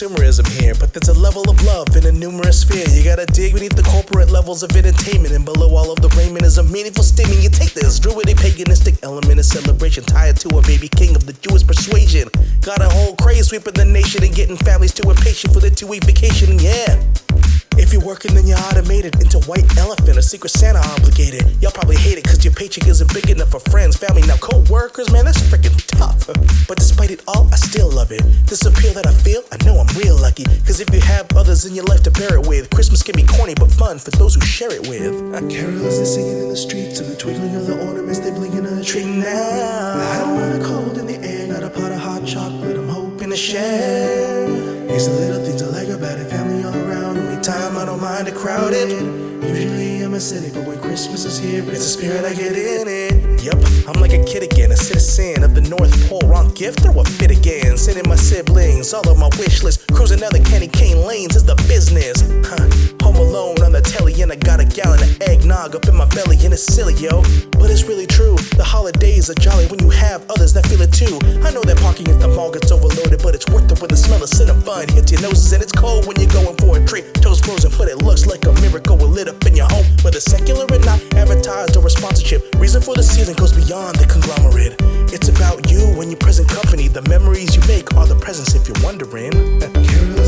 consumerism here, but there's a level of love in a numerous sphere. You gotta dig beneath the corporate levels of entertainment, and below all of the raiment is a meaningful steaming. You take this druidic paganistic element of celebration, tie it to a baby king of the Jewish persuasion. Got a whole craze sweeping the nation and getting families too impatient for their 2-week vacation, yeah. If you're working, then you're automated into white elephant or secret Santa obligated. Y'all probably hate it cause your paycheck isn't big enough for friends, family, now co-workers, man, that's freaking tough. But despite it all, I still love it. This appeal that I feel, I know I'm real lucky. Cause if you have others in your life to bear it with, Christmas can be corny but fun for those who share it with. Carolers are singing in the streets and the twinkling of the ornaments, they blinking on the tree now. I don't want a cold in the air, got a pot of hot chocolate I'm hoping to share. Here's the little things I like about it, family all around. Only time I don't mind a crowded. Usually I'm a cynic, but when Christmas is here, it's the spirit I get in it. Yup, I'm like a kid again, a citizen of the North Pole. Wrong gift or what fit again? Sending my siblings all of my wish list. Cruising down the candy cane lanes is the business. Home alone on the telly and I got a gallon of eggnog up in my belly and it's silly, yo. But it's really true, the holidays are jolly when you have others that feel it too. I know that parking at the mall gets overloaded, but it's worth it when the smell of cinnamon hits your noses. And it's cold when you're going for a treat. Toes frozen, but it looks like a miracle with lit up in your home. Whether secular or not, advertised or a sponsorship, reason for the season goes beyond the conglomerate. It's about you and your present company. The memories you make are the presents if you're wondering.